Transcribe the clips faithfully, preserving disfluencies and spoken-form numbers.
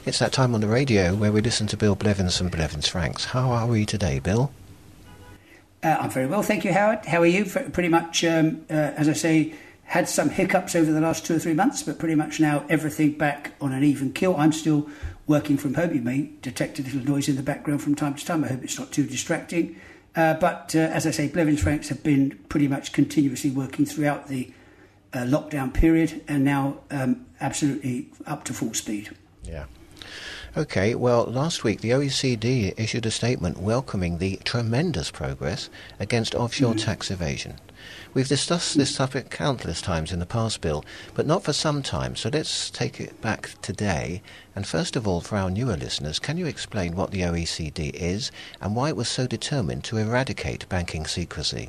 It's that time on the radio where we listen to Bill Blevins from Blevins Franks. How are we today, Bill? Uh, I'm very well, thank you, Howard. How are you? Pretty much, um, uh, as I say, had some hiccups over the last two or three months, but pretty much now everything back on an even keel. I'm still working from home. You may detect a little noise in the background from time to time. I hope it's not too distracting. Uh, but uh, as I say, Blevins Franks have been pretty much continuously working throughout the uh, lockdown period, and now um, absolutely up to full speed. Yeah. OK, well, last week the O E C D issued a statement welcoming the tremendous progress against offshore mm. tax evasion. We've discussed this topic countless times in the past, Bill, but not for some time, so let's take it back today. And first of all, for our newer listeners, can you explain what the O E C D is and why it was so determined to eradicate banking secrecy?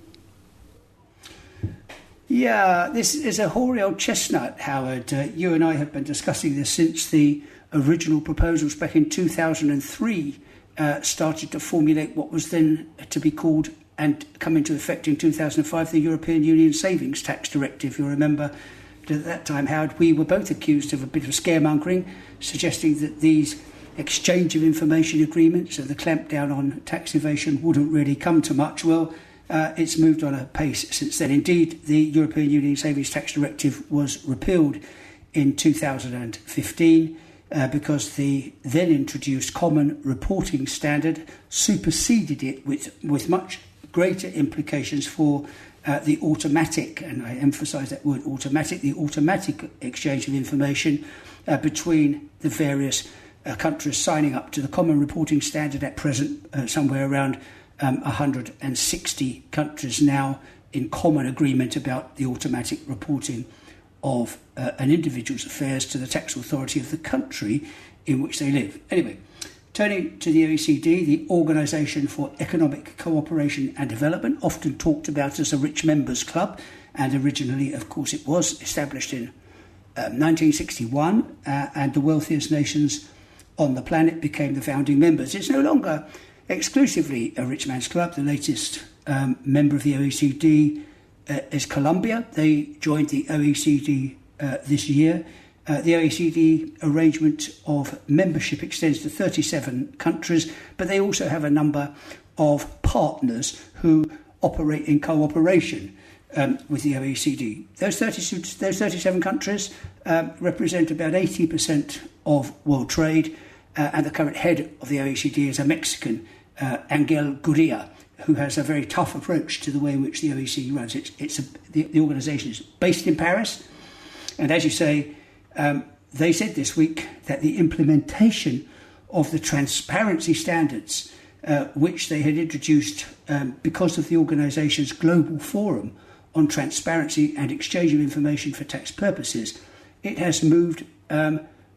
Yeah, this is a hoary old chestnut, Howard. Uh, you and I have been discussing this since the original proposals back in two thousand three uh, started to formulate what was then to be called and come into effect in two thousand five, the European Union Savings Tax Directive. You'll remember that at that time, Howard, we were both accused of a bit of scaremongering, suggesting that these exchange of information agreements and the clampdown on tax evasion wouldn't really come to much. Well, uh, it's moved on a pace since then. Indeed, the European Union Savings Tax Directive was repealed in two thousand fifteen. Uh, because the then introduced common reporting standard superseded it with, with much greater implications for uh, the automatic, and I emphasise that word automatic, the automatic exchange of information uh, between the various uh, countries signing up to the common reporting standard. At present, uh, somewhere around um, one hundred sixty countries now in common agreement about the automatic reporting of uh, an individual's affairs to the tax authority of the country in which they live. Anyway, turning to the O E C D, the Organisation for Economic Cooperation and Development, often talked about as a rich members club, and originally, of course, it was established in um, nineteen sixty-one, uh, and the wealthiest nations on the planet became the founding members. It's no longer exclusively a rich man's club. The latest um, member of the O E C D Uh, is Colombia. They joined the O E C D uh, this year. Uh, the O E C D arrangement of membership extends to thirty-seven countries, but they also have a number of partners who operate in cooperation um, with the O E C D. Those, thirty, those thirty-seven countries um, represent about eighty percent of world trade, uh, and the current head of the O E C D is a Mexican, uh, Angel Gurria, who has a very tough approach to the way in which the O E C D runs. It's, it's a, the, the organisation is based in Paris, and as you say, um, they said this week that the implementation of the transparency standards uh, which they had introduced um, because of the organisation's global forum on transparency and exchange of information for tax purposes, it has moved um,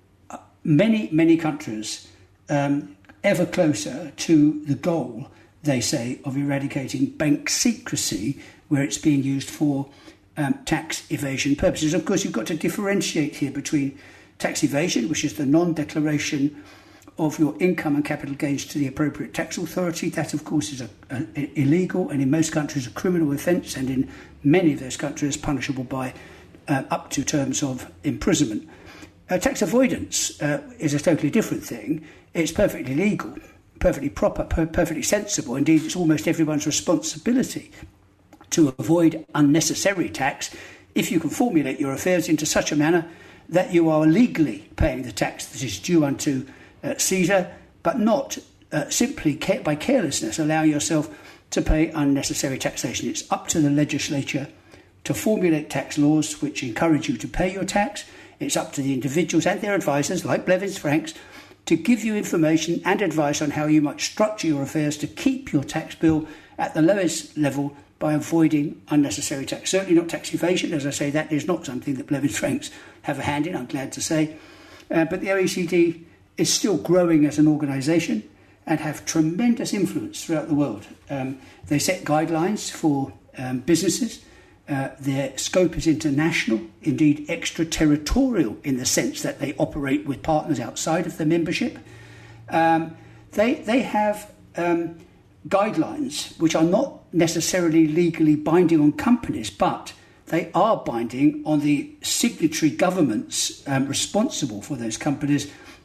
many, many countries um, ever closer to the goal, they say, of eradicating bank secrecy where it's being used for um, tax evasion purposes. Of course, you've got to differentiate here between tax evasion, which is the non-declaration of your income and capital gains to the appropriate tax authority. That, of course, is a, a, a illegal and in most countries a criminal offence, and in many of those countries punishable by uh, up to terms of imprisonment. Uh, tax avoidance uh, is a totally different thing. It's perfectly legal, perfectly proper, per- perfectly sensible. Indeed, it's almost everyone's responsibility to avoid unnecessary tax if you can formulate your affairs into such a manner that you are legally paying the tax that is due unto uh, Caesar, but not uh, simply ca- by carelessness allowing yourself to pay unnecessary taxation. It's up to the legislature to formulate tax laws which encourage you to pay your tax. It's up to the individuals and their advisors, like Blevins Franks, to give you information and advice on how you might structure your affairs to keep your tax bill at the lowest level by avoiding unnecessary tax. Certainly not tax evasion. As I say, that is not something that Blevins Franks have a hand in, I'm glad to say. Uh, but the O E C D is still growing as an organisation and have tremendous influence throughout the world. Um, they set guidelines for um, businesses. Uh, their scope is international, indeed extraterritorial, in the sense that they operate with partners outside of the membership. Um, they they have um, guidelines which are not necessarily legally binding on companies, but they are binding on the signatory governments um, responsible for those companies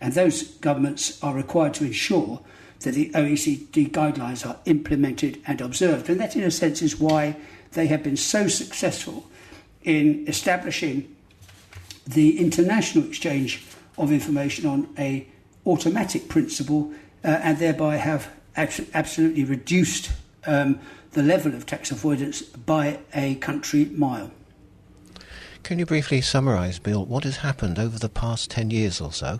And those governments are required to ensure that the O E C D guidelines are implemented and observed. And that, in a sense, is why they have been so successful in establishing the international exchange of information on a automatic principle, uh, and thereby have abs- absolutely reduced um, the level of tax avoidance by a country mile. Can you briefly summarise, Bill, what has happened over the past ten years or so?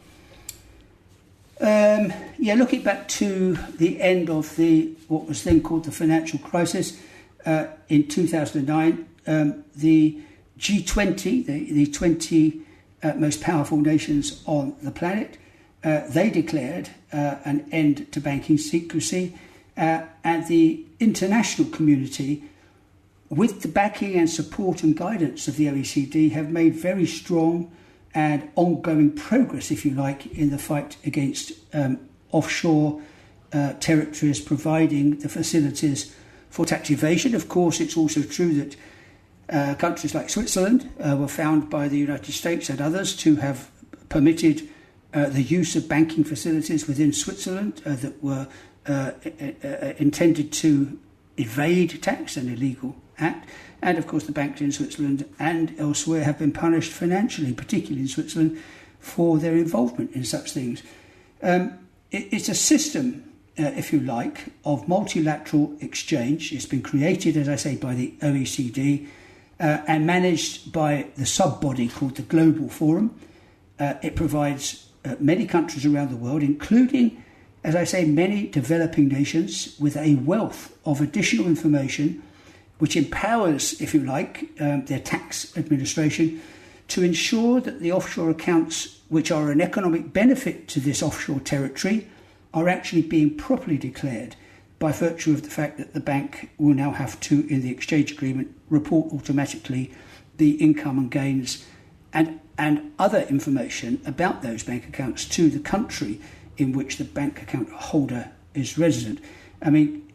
Um, yeah, looking back to the end of the what was then called the financial crisis uh, in two thousand nine, um, the G twenty, the, the twenty uh, most powerful nations on the planet, uh, they declared uh, an end to banking secrecy, uh, and the international community, with the backing and support and guidance of the O E C D, have made very strong and ongoing progress, if you like, in the fight against um, offshore uh, territories providing the facilities for tax evasion. Of course, it's also true that uh, countries like Switzerland uh, were found by the United States and others to have permitted uh, the use of banking facilities within Switzerland uh, that were uh, uh, uh, intended to evade tax, an illegal act. And of course the banks in Switzerland and elsewhere have been punished financially, particularly in Switzerland, for their involvement in such things. Um, it, it's a system, uh, if you like, of multilateral exchange. It's been created, as I say, by the O E C D uh, and managed by the sub-body called the Global Forum. Uh, it provides uh, many countries around the world, including, as I say, many developing nations, with a wealth of additional information which empowers, if you like, um, their tax administration to ensure that the offshore accounts, which are an economic benefit to this offshore territory, are actually being properly declared, by virtue of the fact that the bank will now have to, in the exchange agreement, report automatically the income and gains and, and other information about those bank accounts to the country in which the bank account holder is resident. I mean,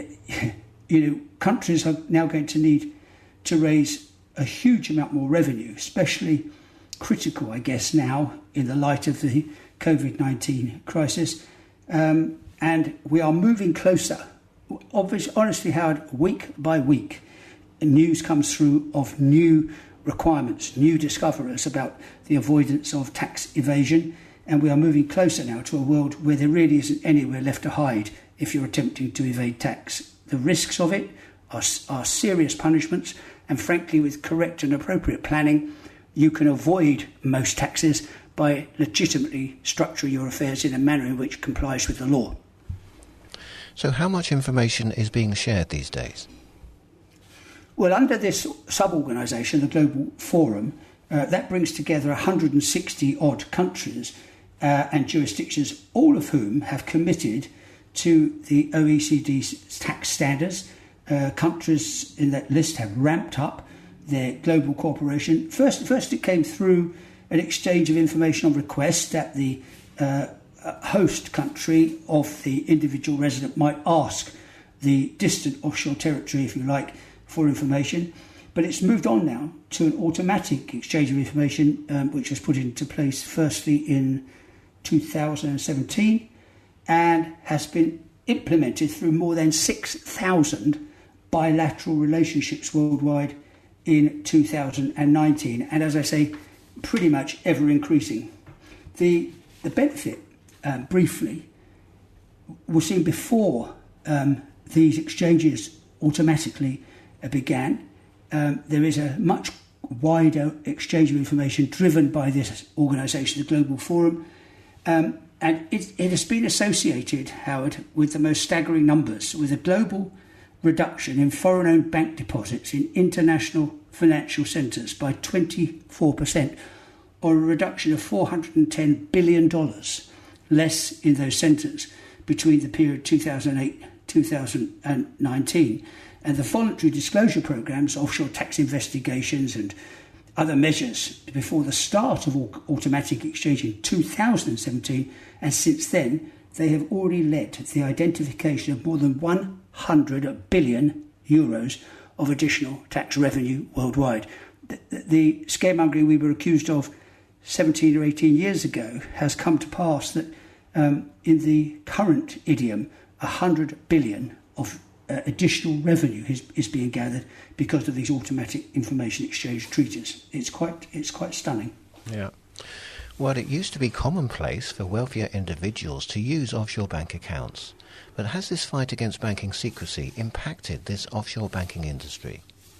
you know, countries are now going to need to raise a huge amount more revenue, especially critical, I guess, now in the light of the COVID nineteen crisis. Um, and we are moving closer. Obviously, honestly, Howard, week by week, news comes through of new requirements, new discoveries about the avoidance of tax evasion. And we are moving closer now to a world where there really isn't anywhere left to hide if you're attempting to evade tax. The risks of it are, are serious punishments, and frankly, with correct and appropriate planning, you can avoid most taxes by legitimately structuring your affairs in a manner in which complies with the law. So how much information is being shared these days? Well, under this sub-organisation, the Global Forum, uh, that brings together one hundred sixty odd countries uh, and jurisdictions, all of whom have committed to the O E C D's tax standards. Uh, countries in that list have ramped up their global cooperation. First, first it came through an exchange of information on request that the uh, host country of the individual resident might ask the distant offshore territory, if you like, for information. But it's moved on now to an automatic exchange of information, um, which was put into place firstly in two thousand seventeen and has been implemented through more than six thousand bilateral relationships worldwide in two thousand nineteen. And as I say, pretty much ever increasing. The, the benefit, um, briefly, was seen before um, these exchanges automatically uh, began. Um, there is a much wider exchange of information driven by this organisation, the Global Forum, um, and it, it has been associated, Howard, with the most staggering numbers, with a global reduction in foreign-owned bank deposits in international financial centres by twenty-four percent, or a reduction of four hundred ten billion dollars less in those centres between the period two thousand eight to two thousand nineteen. And the voluntary disclosure programmes, offshore tax investigations and other measures before the start of automatic exchange in two thousand seventeen, and since then they have already led to the identification of more than one hundred billion euros of additional tax revenue worldwide. The, the scaremongering we were accused of seventeen or eighteen years ago has come to pass that um, in the current idiom, one hundred billion of uh, additional revenue is, is being gathered because of these automatic information exchange treaties. It's quite, it's quite stunning. Yeah. Well, it used to be commonplace for wealthier individuals to use offshore bank accounts. But has this fight against banking secrecy impacted this offshore banking industry?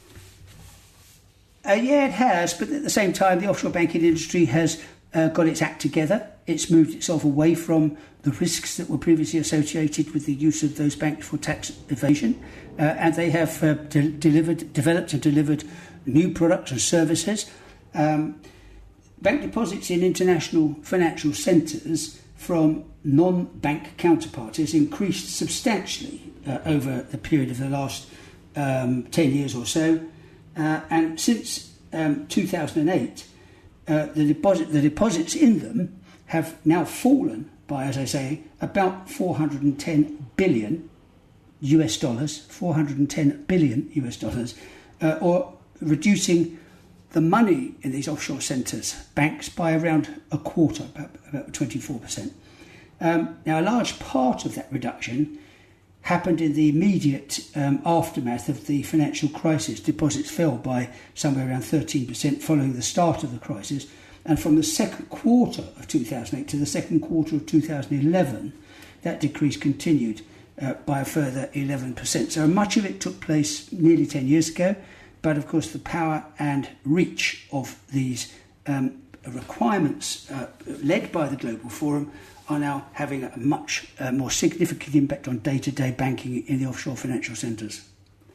Uh, yeah, it has, but at the same time, the offshore banking industry has uh, got its act together. It's moved itself away from the risks that were previously associated with the use of those banks for tax evasion, uh, and they have uh, de- delivered, developed and delivered new products and services. Um, bank deposits in international financial centres from non-bank counterparties increased substantially uh, over the period of the last um, ten years or so. Uh, and since um, two thousand eight, uh, the, deposit, the deposits in them have now fallen by, as I say, about four hundred ten billion U S dollars, four hundred ten billion U S dollars, uh, or reducing the money in these offshore centres, banks, by around a quarter, about, about twenty-four percent. Um, now, a large part of that reduction happened in the immediate um, aftermath of the financial crisis. Deposits fell by somewhere around thirteen percent following the start of the crisis. And from the second quarter of two thousand eight to the second quarter of two thousand eleven, that decrease continued uh, by a further eleven percent. So much of it took place nearly ten years ago. But of course, the power and reach of these um, requirements uh, led by the Global Forum are now having a much uh, more significant impact on day-to-day banking in the offshore financial centres.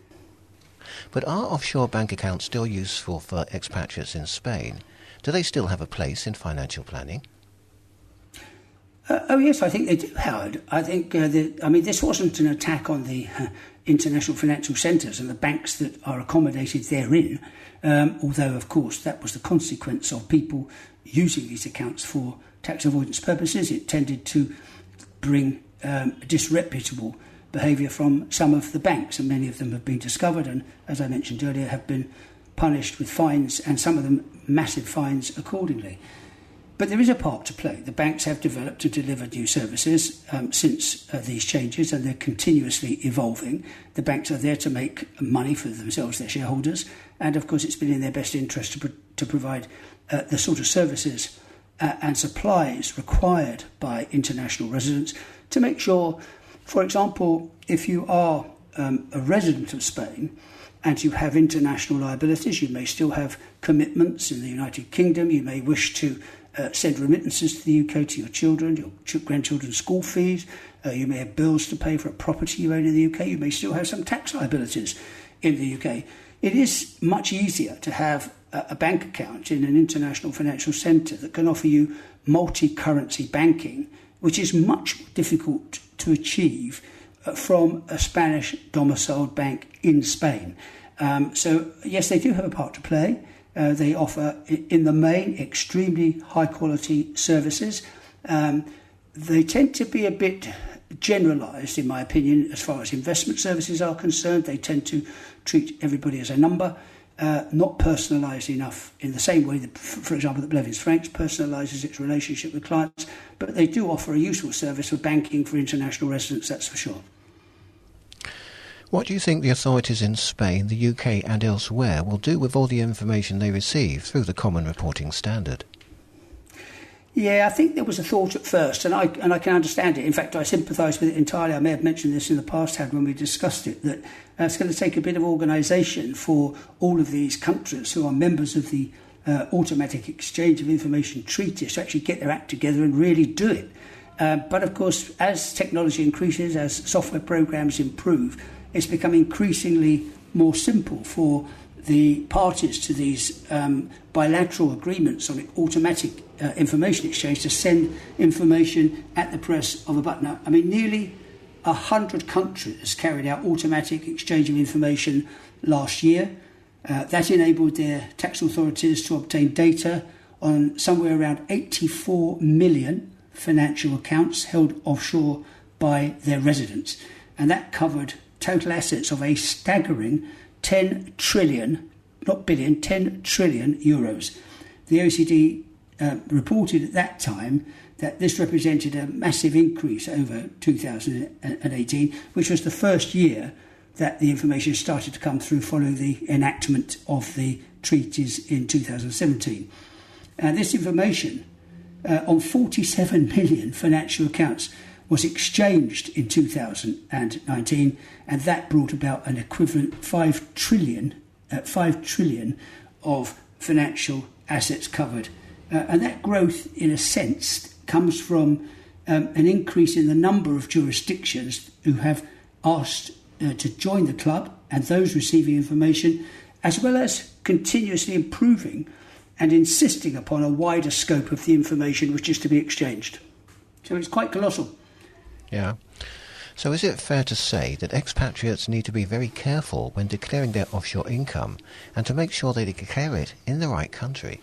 But are offshore bank accounts still useful for expatriates in Spain? Do they still have a place in financial planning? Uh, oh yes, I think they do, Howard. I think, uh, the, I mean, this wasn't an attack on the uh, international financial centres and the banks that are accommodated therein, um, although, of course, that was the consequence of people using these accounts for tax avoidance purposes. It tended to bring um, disreputable behaviour from some of the banks, and many of them have been discovered and, as I mentioned earlier, have been punished with fines, and some of them massive fines accordingly. But there is a part to play. The banks have developed and delivered new services um, since uh, these changes, and they're continuously evolving. The banks are there to make money for themselves, their shareholders, and of course it's been in their best interest to, pro- to provide uh, the sort of services uh, and supplies required by international residents to make sure, for example, if you are um, a resident of Spain and you have international liabilities, you may still have commitments in the United Kingdom, you may wish to Uh, send remittances to the U K to your children, your ch- grandchildren's school fees. Uh, you may have bills to pay for a property you own in the U K. You may still have some tax liabilities in the U K. It is much easier to have a, a bank account in an international financial centre that can offer you multi-currency banking, which is much more difficult to achieve uh, from a Spanish domiciled bank in Spain. Um, so, yes, they do have a part to play. Uh, they offer, in the main, extremely high-quality services. Um, they tend to be a bit generalised, in my opinion, as far as investment services are concerned. They tend to treat everybody as a number, uh, not personalised enough in the same way that, for example, that Blevins Franks personalises its relationship with clients. But they do offer a useful service for banking for international residents, that's for sure. What do you think the authorities in Spain, the U K and elsewhere will do with all the information they receive through the Common Reporting Standard? Yeah, I think there was a thought at first, and I and I can understand it. In fact, I sympathise with it entirely. I may have mentioned this in the past, Had, when we discussed it, that uh, it's going to take a bit of organisation for all of these countries who are members of the uh, Automatic Exchange of Information Treaties to actually get their act together and really do it. Uh, but of course, as technology increases, as software programs improve, it's become increasingly more simple for the parties to these um, bilateral agreements on automatic uh, information exchange to send information at the press of a button. I mean, nearly one hundred countries carried out automatic exchange of information last year. Uh, that enabled their tax authorities to obtain data on somewhere around eighty-four million financial accounts held offshore by their residents. And that covered total assets of a staggering ten trillion, not billion, ten trillion euros. The O E C D uh, reported at that time that this represented a massive increase over two thousand eighteen, which was the first year that the information started to come through following the enactment of the treaties in two thousand seventeen. And this information uh, on forty-seven million financial accounts was exchanged in two thousand nineteen, and that brought about an equivalent five trillion, uh, five trillion of financial assets covered. Uh, and that growth, in a sense, comes from um, an increase in the number of jurisdictions who have asked uh, to join the club and those receiving information, as well as continuously improving and insisting upon a wider scope of the information which is to be exchanged. So it's quite colossal. Yeah. So is it fair to say that expatriates need to be very careful when declaring their offshore income and to make sure they declare it in the right country?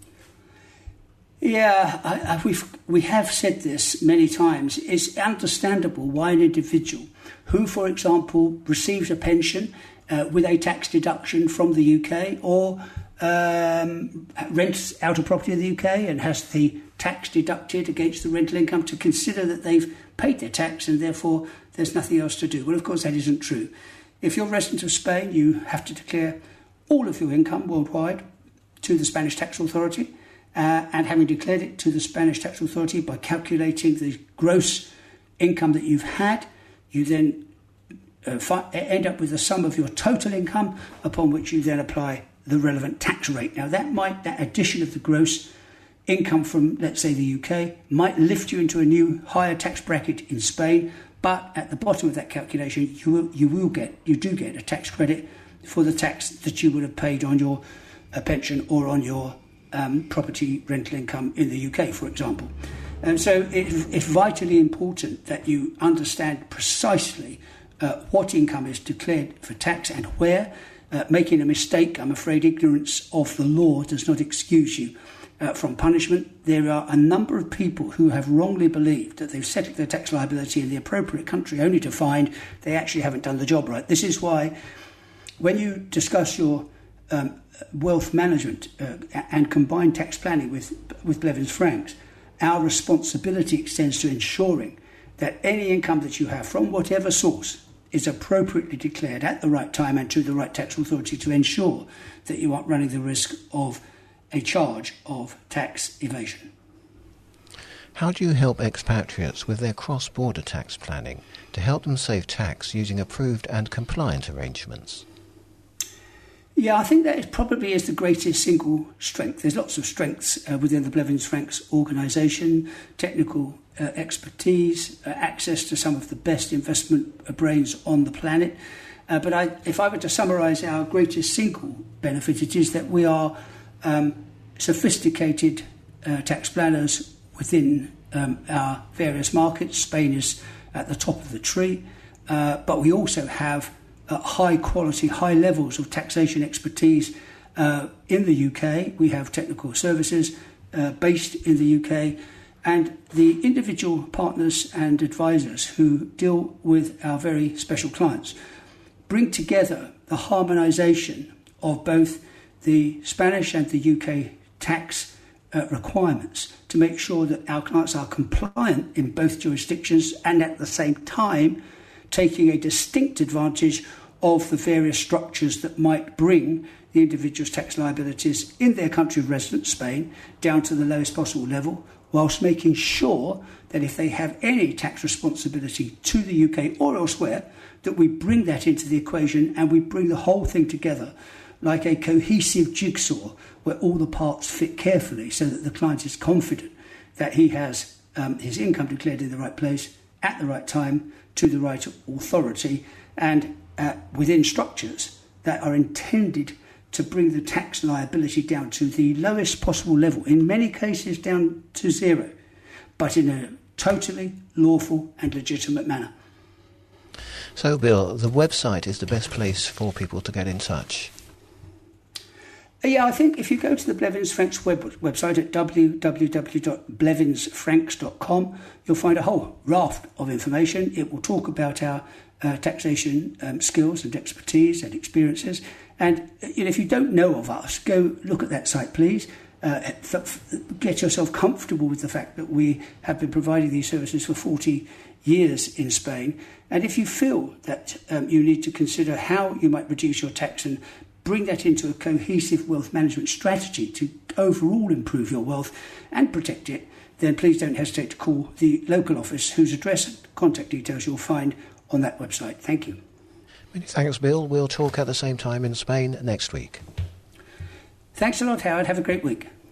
Yeah, I, I, we've, we have said this many times. It's understandable why an individual who, for example, receives a pension uh, with a tax deduction from the U K or um, rents out a property in the U K and has the tax deducted against the rental income, to consider that they've paid their tax and therefore there's nothing else to do. Well, of course, that isn't true. If you're a resident of Spain, you have to declare all of your income worldwide to the Spanish Tax Authority. Uh, and having declared it to the Spanish Tax Authority by calculating the gross income that you've had, you then uh, fi- end up with the sum of your total income, upon which you then apply the relevant tax rate. Now, that might that addition of the gross income from, let's say, the U K might lift you into a new higher tax bracket in Spain, but at the bottom of that calculation, you will, you will get you do get a tax credit for the tax that you would have paid on your uh, pension or on your Um, property rental income in the U K, for example. And so it, it's vitally important that you understand precisely uh, what income is declared for tax and where. Uh, making a mistake, I'm afraid ignorance of the law does not excuse you uh, from punishment. There are a number of people who have wrongly believed that they've settled their tax liability in the appropriate country, only to find they actually haven't done the job right. This is why when you discuss your um, wealth management uh, and combined tax planning with with Blevins Franks, our responsibility extends to ensuring that any income that you have from whatever source is appropriately declared at the right time and to the right tax authority, to ensure that you aren't running the risk of a charge of tax evasion. How do you help expatriates with their cross-border tax planning to help them save tax using approved and compliant arrangements? Yeah, I think that is probably is the greatest single strength. There's lots of strengths uh, within the Blevins Franks organisation: technical uh, expertise, uh, access to some of the best investment brains on the planet. Uh, but I, if I were to summarise our greatest single benefit, it is that we are um, sophisticated uh, tax planners within um, our various markets. Spain is at the top of the tree, uh, but we also have Uh, high quality, high levels of taxation expertise uh, in the U K. We have technical services uh, based in the U K, and the individual partners and advisors who deal with our very special clients bring together the harmonisation of both the Spanish and the U K tax uh, requirements to make sure that our clients are compliant in both jurisdictions, and at the same time taking a distinct advantage of the various structures that might bring the individual's tax liabilities in their country of residence, Spain, down to the lowest possible level, whilst making sure that if they have any tax responsibility to the U K or elsewhere, that we bring that into the equation and we bring the whole thing together like a cohesive jigsaw where all the parts fit carefully, so that the client is confident that he has um, his income declared in the right place at the right time to the right authority, and uh, within structures that are intended to bring the tax liability down to the lowest possible level, in many cases down to zero, but in a totally lawful and legitimate manner. So, Bill, the website is the best place for people to get in touch. Yeah, I think if you go to the Blevins Franks web, website at w w w dot blevins franks dot com, you'll find a whole raft of information. It will talk about our uh, taxation um, skills and expertise and experiences. And you know, if you don't know of us, go look at that site, please. uh, f- f- get yourself comfortable with the fact that we have been providing these services for forty years in Spain. And if you feel that um, you need to consider how you might reduce your tax and bring that into a cohesive wealth management strategy to overall improve your wealth and protect it, then please don't hesitate to call the local office, whose address and contact details you'll find on that website. Thank you. Many thanks, Bill. We'll talk at the same time in Spain next week. Thanks a lot, Howard. Have a great week.